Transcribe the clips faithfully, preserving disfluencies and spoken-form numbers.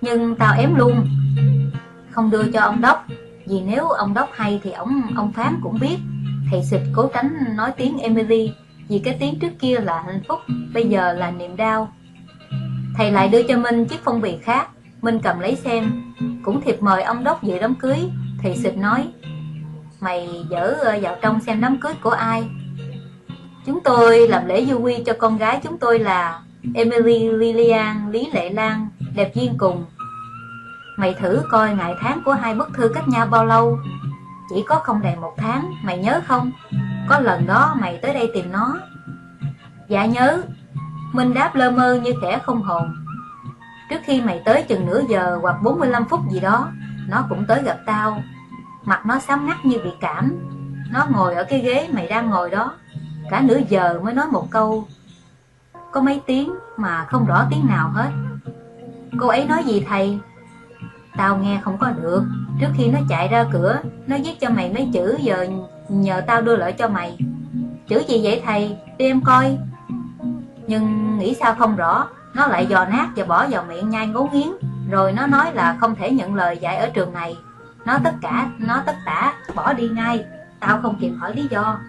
Nhưng tao ém luôn, không đưa cho ông Đốc, vì nếu ông Đốc hay thì ông ông Phán cũng biết. Thầy Xịt cố tránh nói tiếng Emily, vì cái tiếng trước kia là hạnh phúc, bây giờ là niềm đau. Thầy lại đưa cho Minh chiếc phong bì khác. Minh cầm lấy xem, cũng thiệp mời ông Đốc dự đám cưới. Thầy Xịt nói: mày dở vào trong xem đám cưới của ai. Chúng tôi làm lễ du quy cho con gái chúng tôi là Emily Lillian Lý Lệ Lan, đẹp duyên cùng. Mày thử coi ngày tháng của hai bức thư cách nhau bao lâu. Chỉ có không đầy một tháng, mày nhớ không? Có lần đó mày tới đây tìm nó. Dạ nhớ. Minh đáp lơ mơ như kẻ không hồn. Trước khi mày tới chừng nửa giờ hoặc bốn mươi lăm phút gì đó, nó cũng tới gặp tao. Mặt nó xám ngắt như bị cảm. Nó ngồi ở cái ghế mày đang ngồi đó. Cả nửa giờ mới nói một câu. Có mấy tiếng mà không rõ tiếng nào hết. Cô ấy nói gì thầy? Tao nghe không có được. Trước khi nó chạy ra cửa, nó viết cho mày mấy chữ, giờ nhờ tao đưa lại cho mày. Chữ gì vậy thầy? Đi em coi. Nhưng nghĩ sao không rõ, nó lại dò nát và bỏ vào miệng nhai ngấu nghiến. Rồi nó nói là không thể nhận lời dạy ở trường này. Nó tất cả, nó tất tả bỏ đi ngay. Tao không kịp hỏi lý do.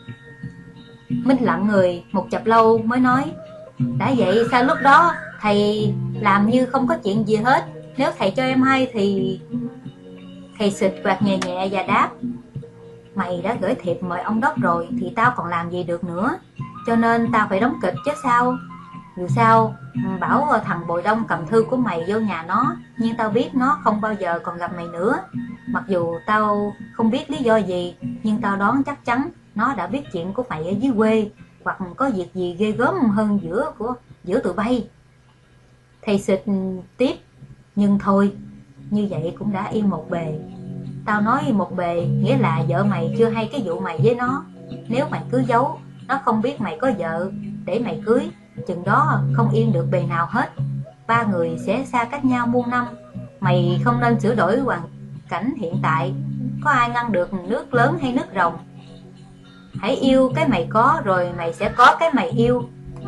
Minh lặng người một chập lâu mới nói: đã vậy sao lúc đó thầy làm như không có chuyện gì hết? Nếu thầy cho em hay thì... Thầy Xịt quạt nhẹ nhẹ và đáp: mày đã gửi thiệp mời ông Đốc rồi thì tao còn làm gì được nữa. Cho nên tao phải đóng kịch chứ sao. Dù sao bảo thằng Bồi Đông cầm thư của mày vô nhà nó, nhưng tao biết nó không bao giờ còn gặp mày nữa. Mặc dù tao không biết lý do gì, nhưng tao đoán chắc chắn nó đã biết chuyện của mày ở dưới quê, hoặc có việc gì ghê gớm hơn giữa của giữa tụi bay. Thầy Xịt tiếp: nhưng thôi, như vậy cũng đã yên một bề. Tao nói một bề nghĩa là vợ mày chưa hay cái vụ mày với nó. Nếu mày cứ giấu, nó không biết mày có vợ để mày cưới, chừng đó không yên được bề nào hết. Ba người sẽ xa cách nhau muôn năm. Mày không nên sửa đổi hoàn cảnh hiện tại. Có ai ngăn được nước lớn hay nước rồng. Hãy yêu cái mày có, rồi mày sẽ có cái mày yêu.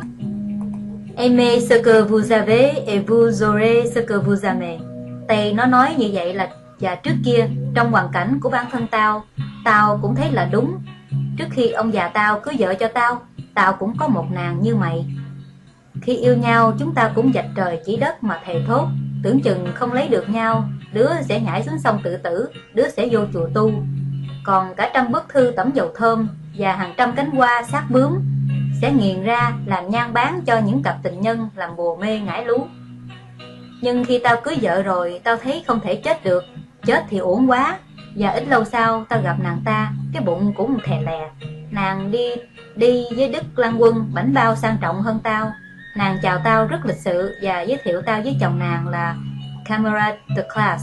Aimez ce que vous avez et vous aurez ce que vous aimez. Tây nó nói như vậy là và trước kia trong hoàn cảnh của bản thân tao, tao cũng thấy là đúng. Trước khi ông già tao cưới vợ cho tao, tao cũng có một nàng như mày. Khi yêu nhau chúng ta cũng vạch trời chỉ đất mà thề thốt. Tưởng chừng không lấy được nhau, đứa sẽ nhảy xuống sông tự tử, đứa sẽ vô chùa tu. Còn cả trăm bức thư tẩm dầu thơm và hàng trăm cánh hoa sát bướm sẽ nghiền ra làm nhang bán cho những cặp tình nhân làm bùa mê ngải lú. Nhưng khi tao cưới vợ rồi, tao thấy không thể chết được. Chết thì uổng quá. Và ít lâu sau tao gặp nàng ta, cái bụng cũng thè lè. Nàng đi đi với Đức Lan Quân bảnh bao sang trọng hơn tao. Nàng chào tao rất lịch sự và giới thiệu tao với chồng nàng là Camarade de classe,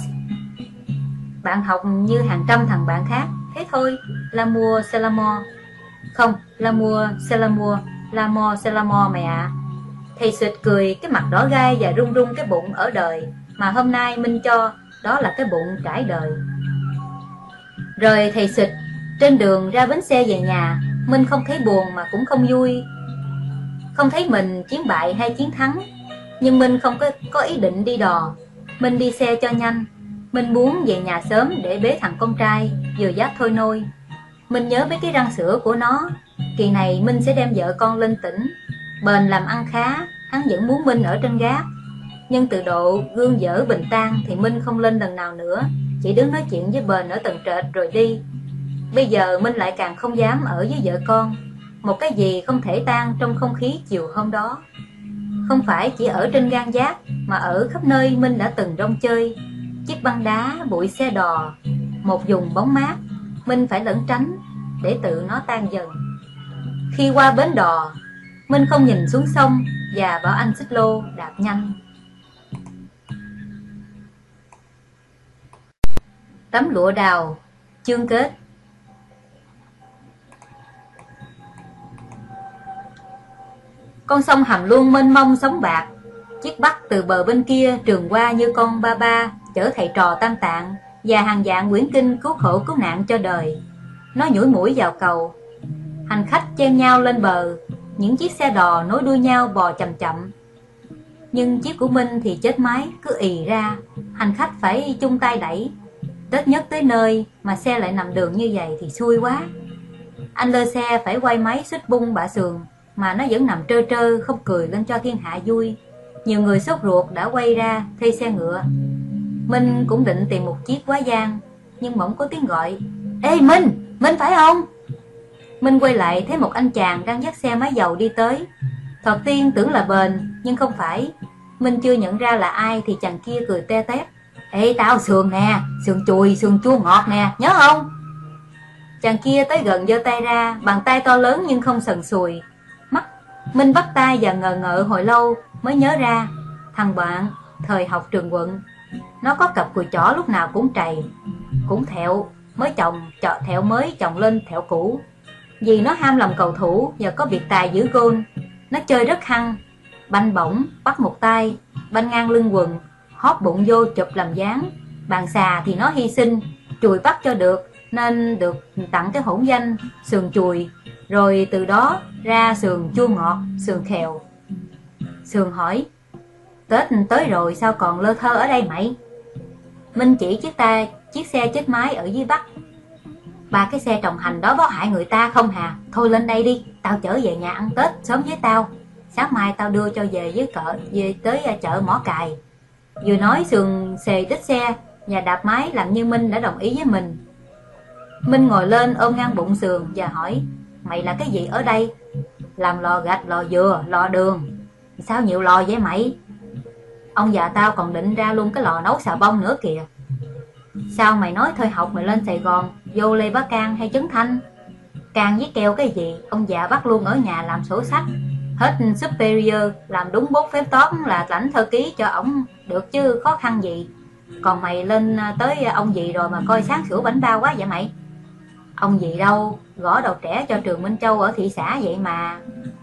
bạn học như hàng trăm thằng bạn khác. Thế thôi, l'amour c'est l'amour. Không, l'amour c'est l'amour, l'amour c'est l'amour mẹ ạ. Thầy Xịt cười cái mặt đỏ gai và rung rung cái bụng ở đời mà hôm nay Minh cho đó là cái bụng trải đời. Rồi thầy Xịt trên đường ra bến xe về nhà. Minh không thấy buồn mà cũng không vui. Không thấy mình chiến bại hay chiến thắng. Nhưng Minh không có, có ý định đi đò. Minh đi xe cho nhanh. Minh muốn về nhà sớm để bế thằng con trai vừa giáp thôi nôi. Minh nhớ mấy cái răng sữa của nó. Kỳ này Minh sẽ đem vợ con lên tỉnh. Bền làm ăn khá, hắn vẫn muốn Minh ở trên gác. Nhưng từ độ gương dở bình tan thì Minh không lên lần nào nữa, chỉ đứng nói chuyện với Bền ở tầng trệt rồi đi. Bây giờ Minh lại càng không dám ở với vợ con. Một cái gì không thể tan trong không khí chiều hôm đó. Không phải chỉ ở trên gan giác, mà ở khắp nơi Minh đã từng rong chơi. Chiếc băng đá, bụi xe đò, một vùng bóng mát, Minh phải lẩn tránh để tự nó tan dần. Khi qua bến đò, Minh không nhìn xuống sông và bảo anh xích lô đạp nhanh. Tấm lụa đào, chương kết. Con sông Hàm Luông mênh mông sóng bạc. Chiếc bắc từ bờ bên kia trường qua như con ba ba chở thầy trò Tam Tạng và hàng vạn quyển kinh cứu khổ cứu nạn cho đời. Nó nhủi mũi vào cầu. Hành khách chen nhau lên bờ. Những chiếc xe đò nối đuôi nhau bò chậm chậm. Nhưng chiếc của Minh thì chết máy, cứ ì ra. Hành khách phải chung tay đẩy. Tết nhất tới nơi mà xe lại nằm đường như vậy thì xui quá. Anh lơ xe phải quay máy xích bung bạ sườn, mà nó vẫn nằm trơ trơ, không cười lên cho thiên hạ vui. Nhiều người sốt ruột đã quay ra thuê xe ngựa. Minh cũng định tìm một chiếc quá giang, nhưng bỗng có tiếng gọi: "Ê Minh, Minh phải không?" Minh quay lại thấy một anh chàng đang dắt xe máy dầu đi tới. Thoạt tiên tưởng là Bền, nhưng không phải. Minh chưa nhận ra là ai thì chàng kia cười te tét: "Ê tao sườn nè, sườn chùi, sườn chua ngọt nè, nhớ không?" Chàng kia tới gần giơ tay ra, bàn tay to lớn nhưng không sần sùi. Mắt Minh bắt tay và ngờ ngợ hồi lâu mới nhớ ra, thằng bạn thời học trường quận. Nó có cặp cùi chỏ lúc nào cũng trầy, cũng thẹo mới chồng, chọ thẹo mới chồng lên thẹo cũ. Vì nó ham làm cầu thủ và có biệt tài giữ gôn, nó chơi rất hăng. Banh bổng, bắt một tay, banh ngang lưng quần, hóp bụng vô chụp làm dáng. Bàn xà thì nó hy sinh, chùi bắt cho được, nên được tặng cái hỗn danh sườn chùi. Rồi từ đó ra sườn chua ngọt, sườn khèo. Sườn hỏi: "Tết tới rồi sao còn lơ thơ ở đây mày?" Minh chỉ chiếc ta chiếc xe chết máy ở dưới Bắc. "Ba cái xe trồng hành đó có hại người ta không hà? Thôi lên đây đi, tao chở về nhà ăn Tết sớm với tao. Sáng mai tao đưa cho về với cỡ về tới chợ Mỏ Cài." Vừa nói Sườn xề đít xe và đạp máy làm như Minh đã đồng ý với mình. Minh ngồi lên ôm ngang bụng Sườn và hỏi: "Mày là cái gì ở đây?" "Làm lò gạch, lò dừa, lò đường." "Sao nhiều lò vậy mày?" "Ông già tao còn định ra luôn cái lò nấu xà bông nữa kìa." "Sao mày nói thôi học mày lên Sài Gòn, vô Lê Bá Cang hay Trấn Thanh?" "Cang với keo cái gì, ông già bắt luôn ở nhà làm sổ sách. Hết superior, làm đúng bốn phép toán là lãnh thơ ký cho ổng được chứ khó khăn gì. Còn mày lên tới ông gì rồi mà coi sáng sủa bánh bao quá vậy mày?" "Ông gì đâu, gõ đầu trẻ cho trường Minh Châu ở thị xã vậy mà."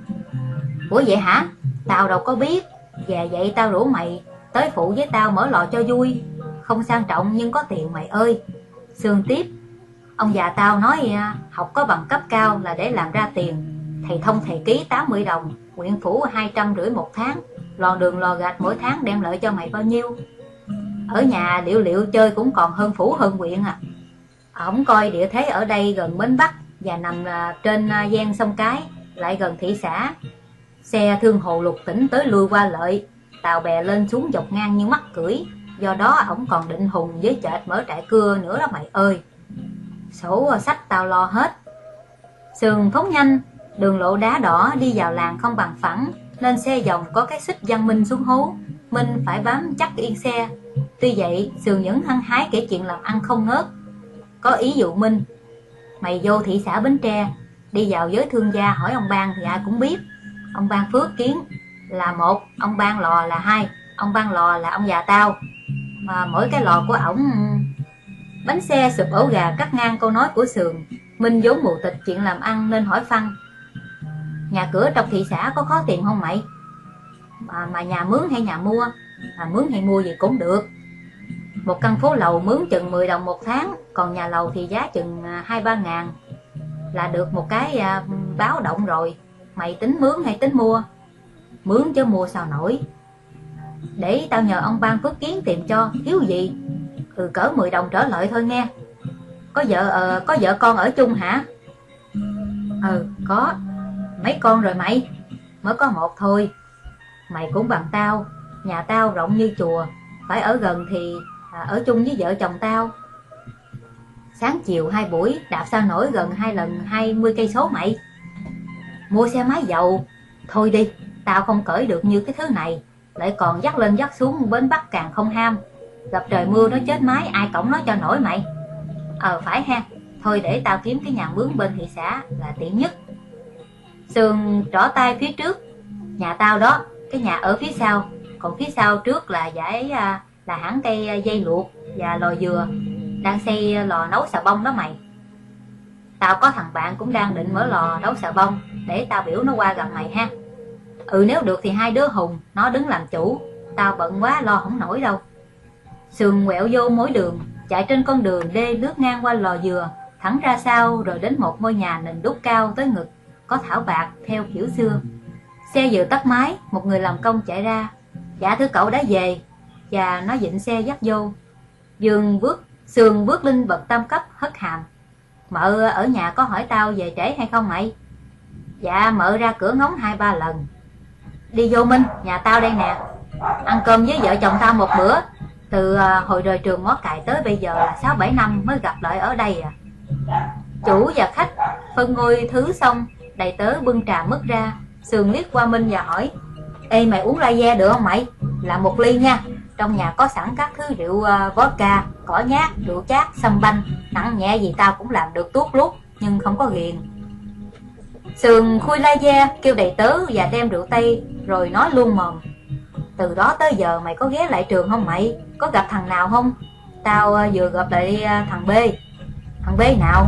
"Ủa vậy hả? Tao đâu có biết. Và vậy tao rủ mày tới phụ với tao mở lò cho vui. Không sang trọng nhưng có tiền mày ơi." Sương tiếp: "Ông già tao nói học có bằng cấp cao là để làm ra tiền. Thầy thông thầy ký tám mươi đồng, huyện phủ hai trăm rưỡi một tháng. Lò đường lò gạch mỗi tháng đem lợi cho mày bao nhiêu? Ở nhà liệu liệu chơi cũng còn hơn phủ hơn huyện à." Ổng coi địa thế ở đây gần Bến Bắc và nằm trên gian sông Cái, lại gần thị xã. Xe thương hồ lục tỉnh tới lui qua lợi, tàu bè lên xuống dọc ngang như mắc cưỡi. Do đó ổng còn định hùng với chợt mở trại cưa nữa đó mày ơi. Sổ sách tao lo hết." Sườn phóng nhanh, đường lộ đá đỏ đi vào làng không bằng phẳng, nên xe dòng có cái xích văng Minh xuống hố. Minh phải bám chắc yên xe. Tuy vậy Sườn vẫn hăng hái kể chuyện làm ăn không ngớt. Có ý dụ Minh: "Mày vô thị xã Bến Tre, đi vào giới thương gia hỏi ông Ban thì ai cũng biết. Ông Ban Phước Kiến là một, ông Ban Lò là hai. Ông Ban Lò là ông già tao, mà mỗi cái lò của ổng..." Bánh xe sụp ổ gà cắt ngang câu nói của Sườn. Minh vốn mù tịch chuyện làm ăn nên hỏi phăng: "Nhà cửa trong thị xã có khó tìm không mày? Mà, mà nhà mướn hay nhà mua? Mà mướn hay mua gì cũng được. Một căn phố lầu mướn chừng mười đồng một tháng, còn nhà lầu thì giá chừng hai ba ngàn là được một cái à, báo động rồi. Mày tính mướn hay tính mua?" "Mướn chứ mua sao nổi." "Để tao nhờ ông Ban Phước Kiến tìm cho, thiếu gì." "Ừ, cỡ mười đồng trở lại thôi nghe." Có vợ ờ, có vợ con ở chung hả?" "Ừ, có." "Mấy con rồi mày?" "Mới có một thôi." "Mày cũng bằng tao, nhà tao rộng như chùa, phải ở gần thì à, ở chung với vợ chồng tao. Sáng chiều hai buổi, đạp sao nổi gần hai lần hai mươi cây số mày." "Mua xe máy dầu." "Thôi đi, tao không cởi được như cái thứ này, lại còn dắt lên dắt xuống Bến Bắc càng không ham. Gặp trời mưa nó chết máy, ai cõng nó cho nổi mày?" "Ờ phải ha, thôi để tao kiếm cái nhà mướn bên thị xã là tiện nhất." Sườn trỏ tay phía trước: "Nhà tao đó, cái nhà ở phía sau. Còn phía sau trước là dãy là hãng cây dây luộc và lò dừa. Đang xây lò nấu xà bông đó mày. Tao có thằng bạn cũng đang định mở lò nấu xà bông, để tao biểu nó qua gặp mày ha." "Ừ, nếu được thì hai đứa hùng nó đứng làm chủ, tao bận quá lo không nổi đâu." Sườn quẹo vô mối đường, chạy trên con đường đê lướt ngang qua lò dừa, thẳng ra sau rồi đến một ngôi nhà nền đúc cao tới ngực, có thảo bạc theo kiểu xưa. Xe vừa tắt máy, một người làm công chạy ra: Dạ thưa cậu đã về. Và nó dịnh xe dắt vô. Dương bước, Sườn bước lên bậc tam cấp hất hàm. Mợ ở nhà có hỏi tao về trễ hay không mày? Dạ mợ ra cửa ngóng hai ba lần. Đi vô Minh, nhà tao đây nè. Ăn cơm với vợ chồng tao một bữa. Từ à, hồi rời trường Mó Cày tới bây giờ là sáu bảy năm mới gặp lại ở đây à. Chủ và khách phân ngôi thứ xong, đầy tớ bưng trà mứt ra. Sườn liếc qua Minh và hỏi: Ê mày uống lager được không mày? Làm một ly nha. Trong nhà có sẵn các thứ rượu uh, vodka, cỏ nhát, rượu chát, sâm banh. Nặng nhẹ gì tao cũng làm được tuốt lút, nhưng không có ghiền. Sườn khui lager, kêu đầy tớ và đem rượu tây, rồi nói luôn mồm: Từ đó tới giờ mày có ghé lại trường không mày? Có gặp thằng nào không? Tao uh, vừa gặp lại uh, thằng B. Thằng B nào?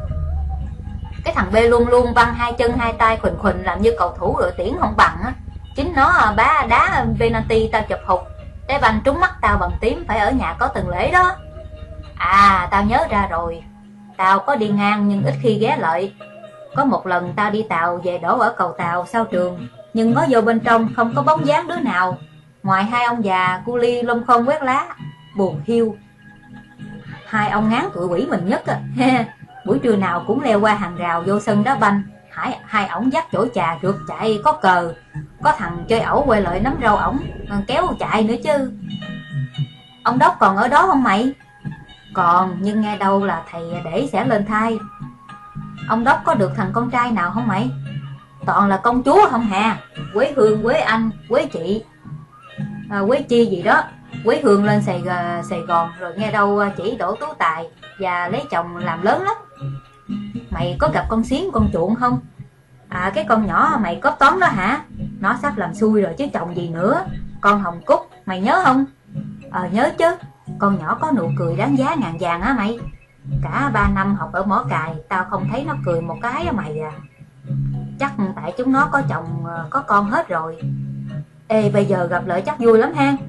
Cái thằng B luôn luôn văng hai chân hai tay khuỳnh khuỳnh làm như cầu thủ đội tuyển không bằng á. Chính nó bá đá penalty tao chụp hụt, trái banh trúng mắt tao bằng tím, phải ở nhà có từng lễ đó. À tao nhớ ra rồi. Tao có đi ngang nhưng ít khi ghé lại. Có một lần tao đi tàu về đổ ở cầu tàu sau trường, nhưng ngó vô bên trong không có bóng dáng đứa nào, ngoài hai ông già cu li lông khôn quét lá, buồn hiu. Hai ông ngán tụi quỷ mình nhất à. Buổi trưa nào cũng leo qua hàng rào vô sân đá banh. Hai, hai ổng dắt chỗ trà rượt chạy có cờ. Có thằng chơi ẩu quay lại nắm rau ổng kéo chạy nữa chứ. Ông Đốc còn ở đó không mày? Còn, nhưng nghe đâu là thầy để sẽ lên thai. Ông Đốc có được thằng con trai nào không mày? Toàn là công chúa không hà. Quế Hương, Quế Anh, Quế Chị, à, Quế Chi gì đó. Quế Hương lên Sài, Sài Gòn rồi nghe đâu chỉ đổ tú tài và lấy chồng làm lớn lắm. Mày có gặp con Xiến con Chuộng không? À cái con nhỏ mày cóp toán đó hả? Nó sắp làm xui rồi chứ chồng gì nữa. Con Hồng Cúc mày nhớ không? Ờ nhớ chứ. Con nhỏ có nụ cười đáng giá ngàn vàng á mày. Cả ba năm học ở Mỏ Cày tao không thấy nó cười một cái á mày à. Chắc tại chúng nó có chồng có con hết rồi. Ê bây giờ gặp lại chắc vui lắm ha.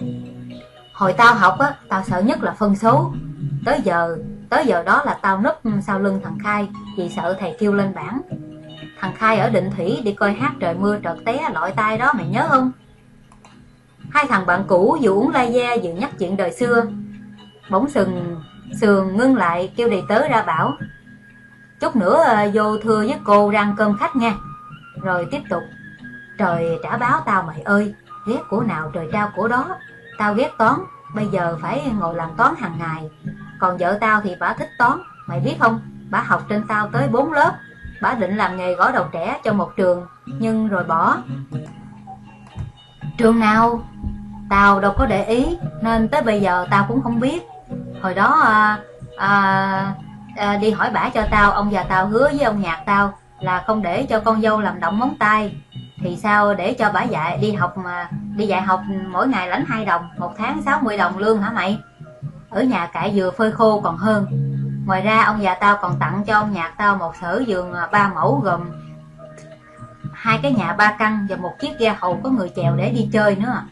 Hồi tao học á, tao sợ nhất là phân số. Tới giờ Tới giờ đó là tao núp sau lưng thằng Khai, vì sợ thầy kêu lên bảng. Thằng Khai ở Định Thủy đi coi hát trời mưa trợt té lọi tai đó mày nhớ không? Hai thằng bạn cũ vừa uống lager vừa nhắc chuyện đời xưa. Bỗng sừng Sườn ngưng lại kêu đầy tớ ra bảo: Chút nữa vô thưa với cô ra ăn cơm khách nha. Rồi tiếp tục: Trời trả báo tao mày ơi. Ghét của nào trời trao của đó. Tao ghét toán, bây giờ phải ngồi làm toán hàng ngày. Còn vợ tao thì bả thích toán. Mày biết không, bả học trên tao tới bốn lớp. Bả định làm nghề gõ đầu trẻ cho một trường, nhưng rồi bỏ. Trường nào? Tao đâu có để ý, nên tới bây giờ tao cũng không biết. Hồi đó à, à, à, đi hỏi bả cho tao, ông già tao hứa với ông nhạc tao là không để cho con dâu làm động móng tay. Thì sao để cho bả dạy đi học mà đi dạy học mỗi ngày lãnh hai đồng, một tháng sáu mươi đồng lương hả mày? Ở nhà cải dừa phơi khô còn hơn. Ngoài ra ông già tao còn tặng cho ông nhạc tao một sở vườn ba mẫu gồm hai cái nhà ba căn và một chiếc ghe hầu có người chèo để đi chơi nữa.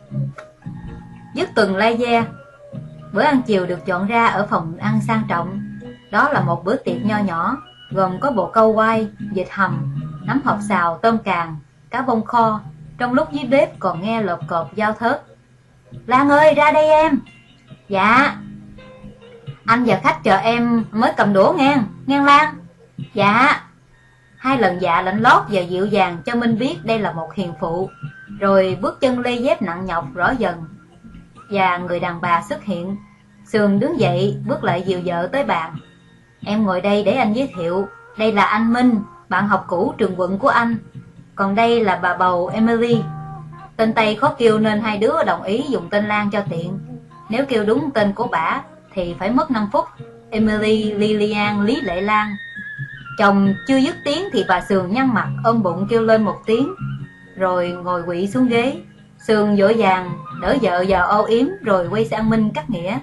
Dứt tuần laser, bữa ăn chiều được dọn ra ở phòng ăn sang trọng. Đó là một bữa tiệc nho nhỏ, gồm có bồ câu quay, vịt hầm, nấm hột xào, tôm càng, cá bông kho. Trong lúc dưới bếp còn nghe lột cộp dao thớt. Lan ơi ra đây em. Dạ. Anh và khách chờ em mới cầm đũa ngang, ngang Lan. Dạ. Hai lần dạ lạnh lót và dịu dàng cho Minh biết đây là một hiền phụ. Rồi bước chân lê dép nặng nhọc rõ dần. Và người đàn bà xuất hiện. Sườn đứng dậy bước lại dìu vợ tới bàn. Em ngồi đây để anh giới thiệu. Đây là anh Minh, bạn học cũ trường quận của anh. Còn đây là bà bầu Emily. Tên Tây khó kêu nên hai đứa đồng ý dùng tên Lan cho tiện. Nếu kêu đúng tên của bả thì phải mất năm phút. Emily Lilian Lý Lệ Lan. Chồng chưa dứt tiếng thì bà Sườn nhăn mặt ôm bụng kêu lên một tiếng, rồi ngồi quỵ xuống ghế. Sườn vội vàng đỡ vợ vào âu yếm rồi quay sang Minh cắt nghĩa.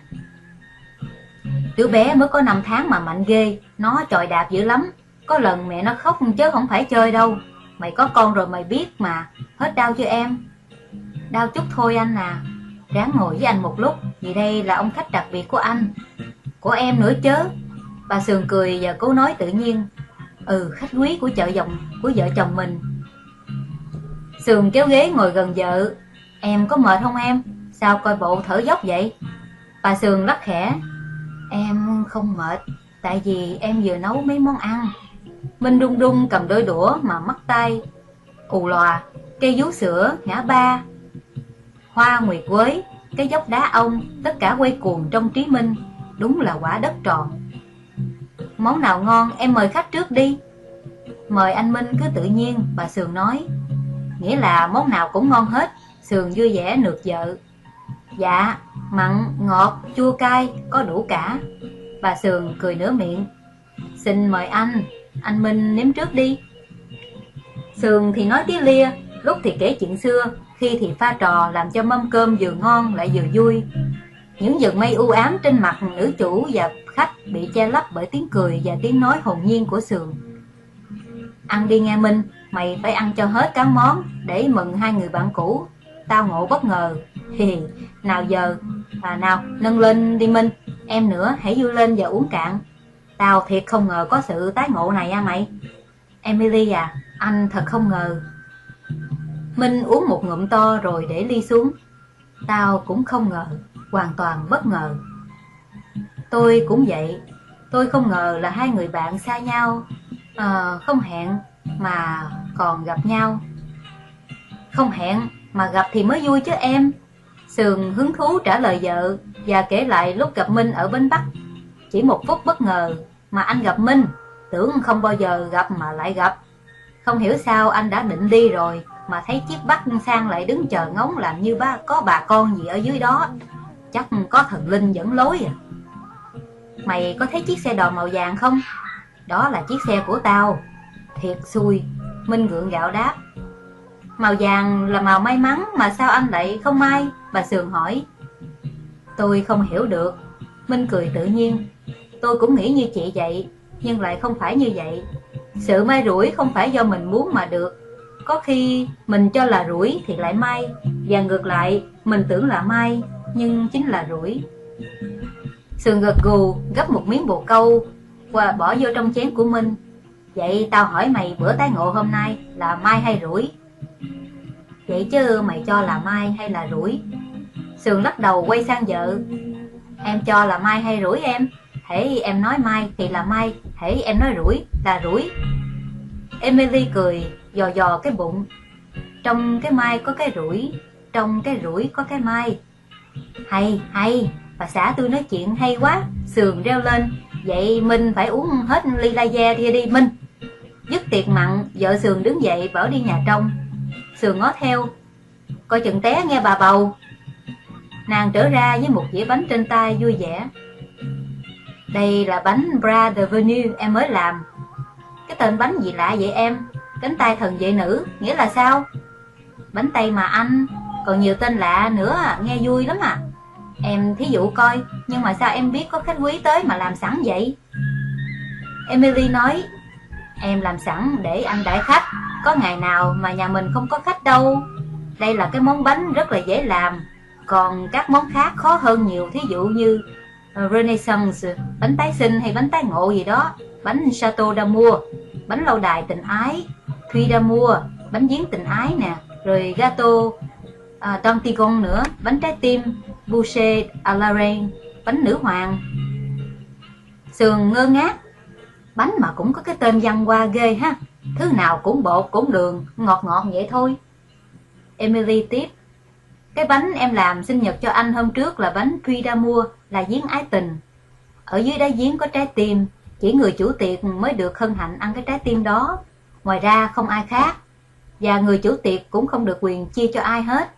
Đứa bé mới có năm tháng mà mạnh ghê. Nó chọi đạp dữ lắm. Có lần mẹ nó khóc chứ không phải chơi đâu. Mày có con rồi mày biết mà. Hết đau chưa em? Đau chút thôi anh à. Ráng ngồi với anh một lúc, vì đây là ông khách đặc biệt của anh. Của em nữa chứ. Bà Sườn cười và cố nói tự nhiên. Ừ, khách quý của chợ dòng của vợ chồng mình. Sườn kéo ghế ngồi gần vợ. Em có mệt không em? Sao coi bộ thở dốc vậy? Bà Sườn lắc khẽ. Em không mệt, tại vì em vừa nấu mấy món ăn. Minh đung đung cầm đôi đũa mà mắc tay. Ù lòa, cây vú sữa, ngã ba, hoa nguyệt quế, cái dốc đá ông, tất cả quay cuồng trong trí Minh. Đúng là quả đất tròn. Món nào ngon em mời khách trước đi. Mời anh Minh cứ tự nhiên, bà Sườn nói. Nghĩa là món nào cũng ngon hết. Sườn vui vẻ nược vợ. Dạ, mặn, ngọt, chua cay, có đủ cả. Bà Sườn cười nửa miệng. Xin mời anh, anh Minh nếm trước đi. Sườn thì nói tía lia, lúc thì kể chuyện xưa, khi thì pha trò làm cho mâm cơm vừa ngon lại vừa vui. Những vần mây u ám trên mặt nữ chủ và khách bị che lấp bởi tiếng cười và tiếng nói hồn nhiên của Sườn. Ăn đi nghe Minh, mày phải ăn cho hết các món để mừng hai người bạn cũ. Tao ngộ bất ngờ. Hì, nào giờ, à nào, nâng lên đi Minh. Em nữa, hãy vui lên và uống cạn. Tao thiệt không ngờ có sự tái ngộ này à mày. Emily à, anh thật không ngờ. Minh uống một ngụm to rồi để ly xuống. Tao cũng không ngờ, hoàn toàn bất ngờ. Tôi cũng vậy. Tôi không ngờ là hai người bạn xa nhau, à, không hẹn mà còn gặp nhau. Không hẹn mà gặp thì mới vui chứ em. Sườn hứng thú trả lời vợ và kể lại lúc gặp Minh ở Bến Bắc. Chỉ một phút bất ngờ mà anh gặp Minh, tưởng không bao giờ gặp mà lại gặp. Không hiểu sao anh đã định đi rồi mà thấy chiếc Bắc sang lại đứng chờ ngóng làm như ba có bà con gì ở dưới đó. Chắc có thần linh dẫn lối à. Mày có thấy chiếc xe đò màu vàng không? Đó là chiếc xe của tao. Thiệt xui, Minh gượng gạo đáp. Màu vàng là màu may mắn mà sao anh lại không may? Bà Sườn hỏi. Tôi không hiểu được. Minh cười tự nhiên. Tôi cũng nghĩ như chị vậy, nhưng lại không phải như vậy. Sự may rủi không phải do mình muốn mà được. Có khi mình cho là rủi thì lại may, và ngược lại, mình tưởng là may nhưng chính là rủi. Sườn gật gù gấp một miếng bồ câu và bỏ vô trong chén của Minh. Vậy tao hỏi mày, bữa tái ngộ hôm nay là may hay rủi? Vậy chứ mày cho là may hay là rủi? Sườn lắc đầu quay sang vợ. Em cho là may hay rủi em? Hễ em nói may thì là may, hễ em nói rủi là rủi. Emily cười dò dò cái bụng. Trong cái may có cái rủi, trong cái rủi có cái may. Hay, hay, bà xã tôi nói chuyện hay quá. Sườn reo lên. Vậy Minh phải uống hết ly lager kia đi Minh. Dứt tiệc mặn, vợ Sườn đứng dậy bảo đi nhà trong. Sườn ngó theo. Coi chừng té nghe bà bầu. Nàng trở ra với một dĩa bánh trên tay vui vẻ. Đây là bánh Bras de Venu em mới làm. Cái tên bánh gì lạ vậy em? Cánh tay thần vệ nữ, nghĩa là sao? Bánh Tây mà anh, còn nhiều tên lạ nữa, nghe vui lắm à. Em thí dụ coi, nhưng mà sao em biết có khách quý tới mà làm sẵn vậy? Emily nói, em làm sẵn để anh đãi khách. Có ngày nào mà nhà mình không có khách đâu. Đây là cái món bánh rất là dễ làm. Còn các món khác khó hơn nhiều, thí dụ như Renaissance, bánh tái sinh hay bánh tái ngộ gì đó, bánh Chateau d'Amour, bánh lâu đài tình ái, Thuy d'Amour, bánh giếng tình ái nè, rồi gato à, Dantigon nữa, bánh trái tim, Boucher à la Reine, bánh nữ hoàng. Sườn ngơ ngác. Bánh mà cũng có cái tên văn hoa ghê ha. Thứ nào cũng bột cũng đường, ngọt ngọt vậy thôi. Emily tiếp. Cái bánh em làm sinh nhật cho anh hôm trước là bánh Thuy d'Amour, là giếng ái tình. Ở dưới đáy giếng có trái tim, chỉ người chủ tiệc mới được hân hạnh ăn cái trái tim đó. Ngoài ra không ai khác. Và người chủ tiệc cũng không được quyền chia cho ai hết.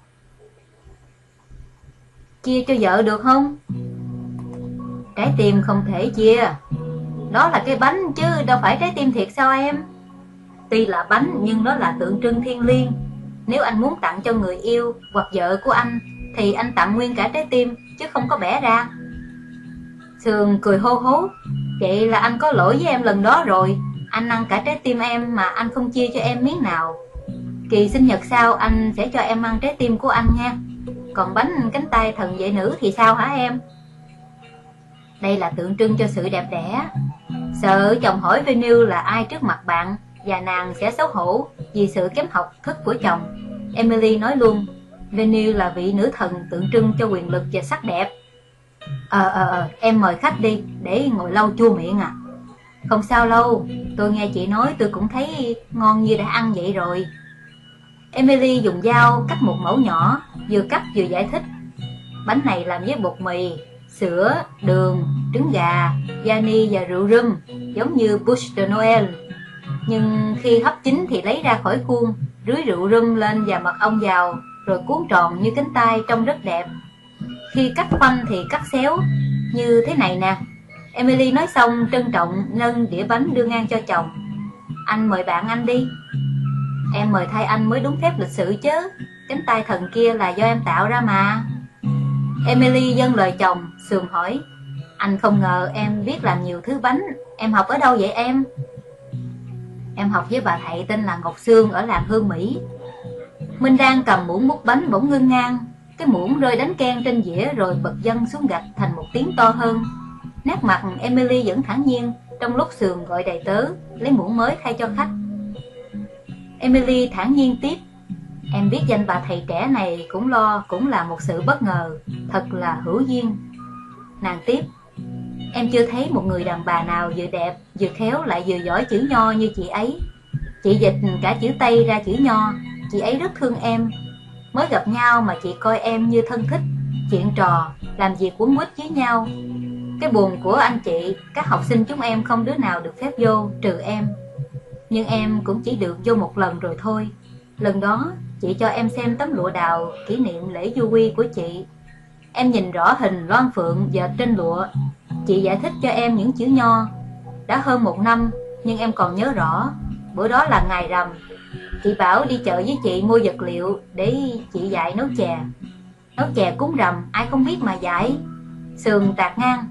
Chia cho vợ được không? Trái tim không thể chia. Đó là cái bánh chứ đâu phải trái tim thiệt sao em? Tuy là bánh nhưng nó là tượng trưng thiêng liêng. Nếu anh muốn tặng cho người yêu hoặc vợ của anh thì anh tặng nguyên cả trái tim, chứ không có bẻ ra. Sườn cười hô hố. Vậy là anh có lỗi với em lần đó rồi. Anh ăn cả trái tim em mà anh không chia cho em miếng nào. Kỳ sinh nhật sau anh sẽ cho em ăn trái tim của anh nha. Còn bánh cánh tay thần vệ nữ thì sao hả em? Đây là tượng trưng cho sự đẹp đẽ. Sợ chồng hỏi Venus là ai trước mặt bạn, và nàng sẽ xấu hổ vì sự kém học thức của chồng. Emily nói luôn. Venus là vị nữ thần tượng trưng cho quyền lực và sắc đẹp. Ờ ờ ờ, em mời khách đi, để ngồi lâu chua miệng à. Không sao lâu, tôi nghe chị nói tôi cũng thấy ngon như đã ăn vậy rồi. Emily dùng dao cắt một mẩu nhỏ, vừa cắt vừa giải thích. Bánh này làm với bột mì, sữa, đường, trứng gà, vani và rượu rum, giống như bûche de Noël. Nhưng khi hấp chín thì lấy ra khỏi khuôn, rưới rượu rum lên và mật ong vào, rồi cuốn tròn như cánh tay, trông rất đẹp. Khi cắt khoanh thì cắt xéo, như thế này nè. Emily nói xong trân trọng nâng đĩa bánh đưa ngang cho chồng. Anh mời bạn anh đi. Em mời thay anh mới đúng phép lịch sự chứ, cánh tay thần kia là do em tạo ra mà. Emily dâng lời chồng, sườn hỏi. Anh không ngờ em biết làm nhiều thứ bánh, em học ở đâu vậy em? Em học với bà thầy tên là Ngọc Sương ở làng Hương Mỹ. Minh đang cầm muỗng múc bánh bỗng ngưng ngang. Cái muỗng rơi đánh keng trên dĩa rồi bật văng xuống gạch thành một tiếng to hơn. Nét mặt Emily vẫn thản nhiên, trong lúc Sườn gọi đầy tớ lấy muỗng mới thay cho khách. Emily thản nhiên tiếp. Em biết danh bà thầy trẻ này cũng lo cũng là một sự bất ngờ, thật là hữu duyên. Nàng tiếp. Em chưa thấy một người đàn bà nào vừa đẹp, vừa khéo lại vừa giỏi chữ nho như chị ấy. Chị dịch cả chữ Tây ra chữ nho. Chị ấy rất thương em. Mới gặp nhau mà chị coi em như thân thích, chuyện trò, làm việc quấn quýt với nhau. Cái buồn của anh chị, các học sinh chúng em không đứa nào được phép vô, trừ em. Nhưng em cũng chỉ được vô một lần rồi thôi. Lần đó, chị cho em xem tấm lụa đào kỷ niệm lễ du quy của chị. Em nhìn rõ hình loan phượng dệt trên lụa. Chị giải thích cho em những chữ nho. Đã hơn một năm, nhưng em còn nhớ rõ. Bữa đó là ngày rằm. Chị bảo đi chợ với chị mua vật liệu để chị dạy nấu chè. Nấu chè cúng rằm, ai không biết mà dạy. Sườn tạt ngang.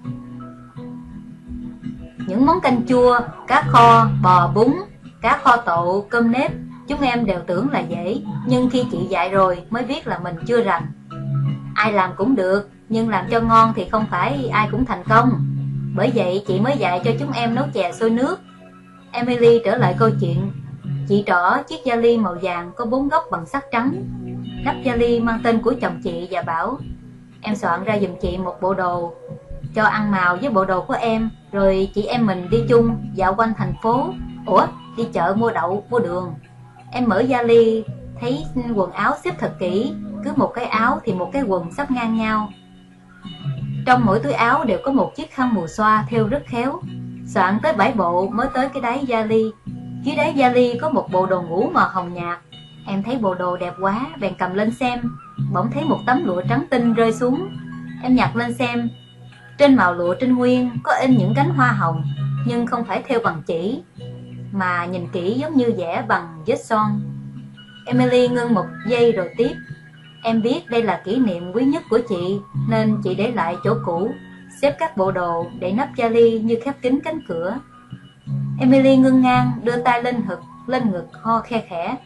Những món canh chua, cá kho, bò bún, cá kho tộ, cơm nếp, chúng em đều tưởng là dễ. Nhưng khi chị dạy rồi mới biết là mình chưa rành. Ai làm cũng được, nhưng làm cho ngon thì không phải ai cũng thành công. Bởi vậy chị mới dạy cho chúng em nấu chè sôi nước. Emily trở lại câu chuyện. Chị trỏ chiếc vali màu vàng có bốn góc bằng sắt trắng. Nắp vali mang tên của chồng chị và bảo em soạn ra giùm chị một bộ đồ cho ăn màu với bộ đồ của em, rồi chị em mình đi chung dạo quanh thành phố. Ủa, đi chợ mua đậu, mua đường. Em mở vali thấy quần áo xếp thật kỹ, cứ một cái áo thì một cái quần sắp ngang nhau. Trong mỗi túi áo đều có một chiếc khăn mùa xoa thêu rất khéo. Soạn tới bảy bộ mới tới cái đáy vali. Dưới đáy vali có một bộ đồ ngủ màu hồng nhạt. Em thấy bộ đồ đẹp quá, bèn cầm lên xem. Bỗng thấy một tấm lụa trắng tinh rơi xuống. Em nhặt lên xem. Trên màu lụa trinh nguyên có in những cánh hoa hồng, nhưng không phải thêu bằng chỉ, mà nhìn kỹ giống như vẽ bằng vết son. Emily ngưng một giây rồi tiếp. Em biết đây là kỷ niệm quý nhất của chị, nên chị để lại chỗ cũ, xếp các bộ đồ để nắp vali như khép kín cánh cửa. Emily ngưng ngang, đưa tay lên ngực, lên ngực ho khe khẽ.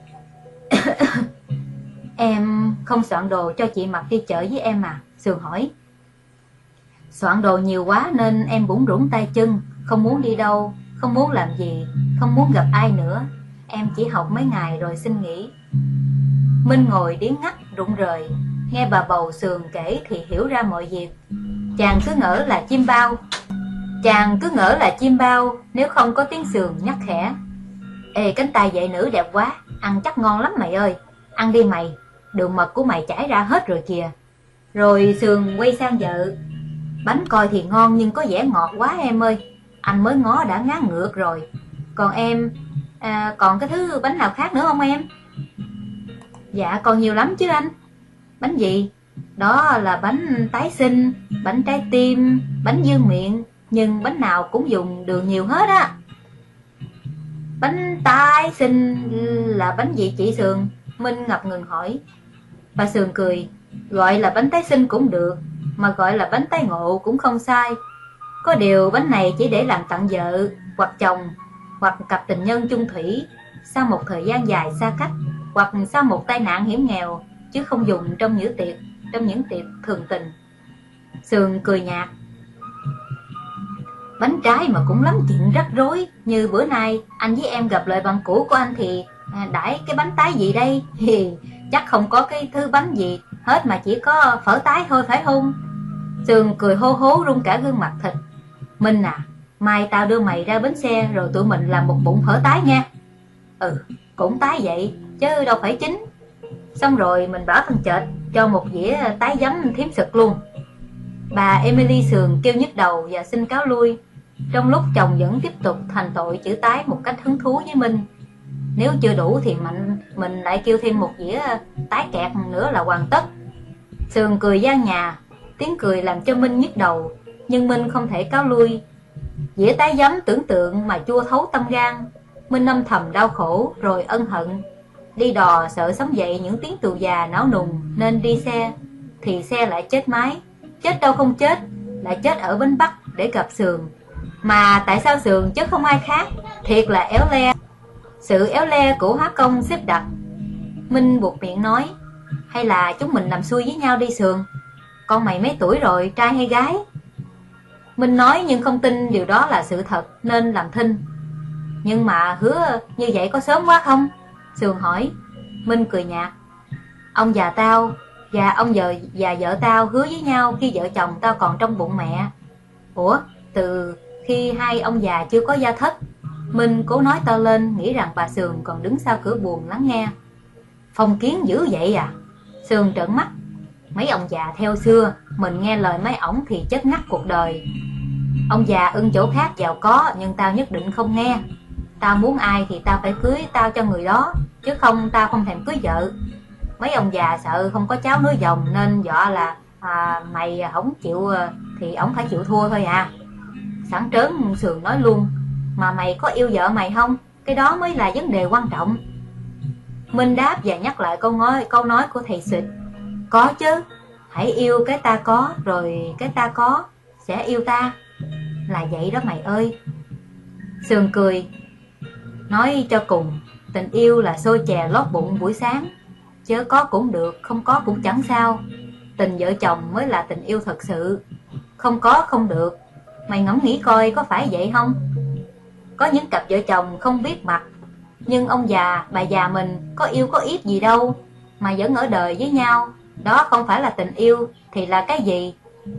Em không soạn đồ cho chị mặc đi chợ với em à? Sườn hỏi. Soạn đồ nhiều quá nên em bủn rủn tay chân, không muốn đi đâu, không muốn làm gì, không muốn gặp ai nữa. Em chỉ học mấy ngày rồi xin nghỉ. Minh ngồi điếng ngắt rụng rời, nghe bà bầu Sườn kể thì hiểu ra mọi việc. Chàng cứ ngỡ là chim bao Chàng cứ ngỡ là chim bao nếu không có tiếng Sườn nhắc khẽ. Ê, cánh tay vệ nữ đẹp quá, ăn chắc ngon lắm mày ơi. Ăn đi mày, đường mật của mày chảy ra hết rồi kìa. Rồi Sườn quay sang vợ. Bánh coi thì ngon nhưng có vẻ ngọt quá em ơi. Anh mới ngó đã ngán ngược rồi. Còn em, à, còn cái thứ bánh nào khác nữa không em? Dạ còn nhiều lắm chứ anh. Bánh gì? Đó là bánh tái sinh, bánh trái tim, bánh dương miệng. Nhưng bánh nào cũng dùng đường nhiều hết á. Bánh tái sinh là bánh gì chị Sườn? Minh ngập ngừng hỏi. Bà Sườn cười. Gọi là bánh tái sinh cũng được, mà gọi là bánh tái ngộ cũng không sai. Có điều bánh này chỉ để làm tặng vợ, hoặc chồng, hoặc cặp tình nhân chung thủy sau một thời gian dài xa cách, hoặc sau một tai nạn hiểm nghèo, chứ không dùng trong những tiệc trong những tiệc thường tình. Sườn cười nhạt. Bánh trái mà cũng lắm chuyện rắc rối. Như bữa nay anh với em gặp lại bạn cũ của anh thì à, đãi cái bánh tái gì đây? Chắc không có cái thứ bánh gì hết mà chỉ có phở tái thôi phải không? Sườn cười hô hố rung cả gương mặt thịt. Minh à, mai tao đưa mày ra bến xe rồi tụi mình làm một bụng phở tái nha. Ừ, cũng tái vậy, chứ đâu phải chín. Xong rồi mình bảo thằng Chệch cho một dĩa tái giấm thím sực luôn. Bà Emily Sườn kêu nhức đầu và xin cáo lui, trong lúc chồng vẫn tiếp tục thành tội chữ tái một cách hứng thú với Minh. Nếu chưa đủ thì mạnh mình lại kêu thêm một dĩa tái kẹt nữa là hoàn tất. Sườn cười gian nhà, tiếng cười làm cho Minh nhức đầu, nhưng Minh không thể cáo lui. Dĩa tái giấm tưởng tượng mà chua thấu tâm gan. Minh âm thầm đau khổ rồi ân hận. Đi đò sợ sống dậy những tiếng tù già não nùng nên đi xe, thì xe lại chết máy. Chết đâu không chết, lại chết ở bến Bắc để gặp Sườn. Mà tại sao Sườn chứ không ai khác? Thiệt là éo le. Sự éo le của hóa công xếp đặt. Minh buộc miệng nói, hay là chúng mình làm xuôi với nhau đi Sườn. Con mày mấy tuổi rồi, trai hay gái? Minh nói nhưng không tin điều đó là sự thật nên làm thinh. Nhưng mà hứa như vậy có sớm quá không? Sườn hỏi. Minh cười nhạt. Ông già tao và ông vợ và vợ tao hứa với nhau khi vợ chồng tao còn trong bụng mẹ. Ủa, từ khi hai ông già chưa có gia thất? Minh cố nói to lên, nghĩ rằng bà Sườn còn đứng sau cửa buồng lắng nghe. Phong kiến dữ vậy à? Sườn trợn mắt. Mấy ông già theo xưa, mình nghe lời mấy ổng thì chết ngắt cuộc đời. Ông già ưng chỗ khác giàu có, nhưng tao nhất định không nghe. Tao muốn ai thì tao phải cưới tao cho người đó, chứ không tao không thèm cưới vợ. Mấy ông già sợ không có cháu nối dòng nên dọa là à, mày không chịu thì ổng phải chịu thua thôi à. Sẵn trớn Sườn nói luôn, mà mày có yêu vợ mày không? Cái đó mới là vấn đề quan trọng. Minh đáp và nhắc lại câu nói, câu nói của thầy Xịt. Có chứ, hãy yêu cái ta có, rồi cái ta có sẽ yêu ta. Là vậy đó mày ơi. Sườn cười. Nói cho cùng, tình yêu là xôi chè lót bụng buổi sáng. Chớ có cũng được, không có cũng chẳng sao. Tình vợ chồng mới là tình yêu thật sự. Không có không được. Mày ngẫm nghĩ coi có phải vậy không? Có những cặp vợ chồng không biết mặt, nhưng ông già, bà già mình có yêu có ít gì đâu, mà vẫn ở đời với nhau. Đó không phải là tình yêu thì là cái gì?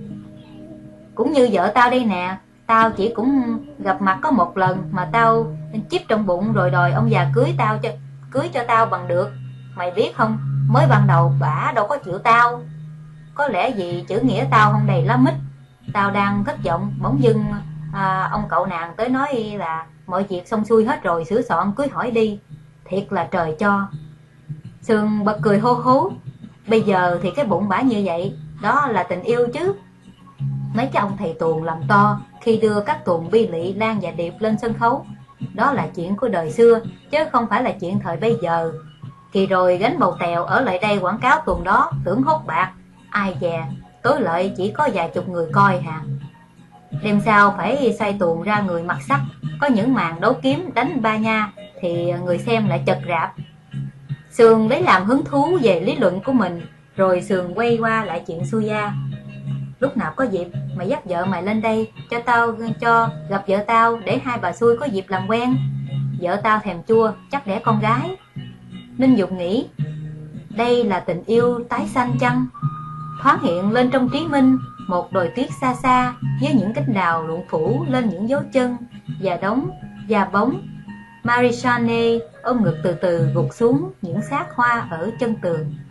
Cũng như vợ tao đây nè. Tao chỉ cũng gặp mặt có một lần mà tao chip trong bụng rồi đòi ông già cưới tao cho cưới cho tao bằng được. Mày biết không, mới ban đầu bả đâu có chịu tao. Có lẽ vì chữ nghĩa tao không đầy lá mít. Tao đang thất vọng, bỗng dưng à, ông cậu nàng tới nói là mọi việc xong xuôi hết rồi, sửa soạn cưới hỏi đi. Thiệt là trời cho. Sườn bật cười hô hố. Bây giờ thì cái bụng bả như vậy, đó là tình yêu chứ. Mấy cái ông thầy tuồng làm to khi đưa các tuồng Bi Lị, Lan và Điệp lên sân khấu. Đó là chuyện của đời xưa, chứ không phải là chuyện thời bây giờ. Kỳ rồi gánh bầu tèo ở lại đây quảng cáo tuồng đó, tưởng hốt bạc. Ai dè, tối lợi chỉ có vài chục người coi hả. Đêm sau phải xoay tuồng ra người mặc sắc. Có những màn đấu kiếm đánh ba nha thì người xem lại chật rạp. Sườn lấy làm hứng thú về lý luận của mình, rồi Sườn quay qua lại chuyện Suya. Lúc nào có dịp mày dắt vợ mày lên đây cho tao cho gặp vợ tao, để hai bà xui có dịp làm quen. Vợ tao thèm chua, chắc đẻ con gái. Ninh Dục nghĩ, đây là tình yêu tái sanh chăng? Thoáng hiện lên trong trí Minh một đồi tuyết xa xa, với những cánh đào luộn phủ lên những dấu chân và đống và bóng. Marichane ôm ngực từ từ gục xuống những xác hoa ở chân tường.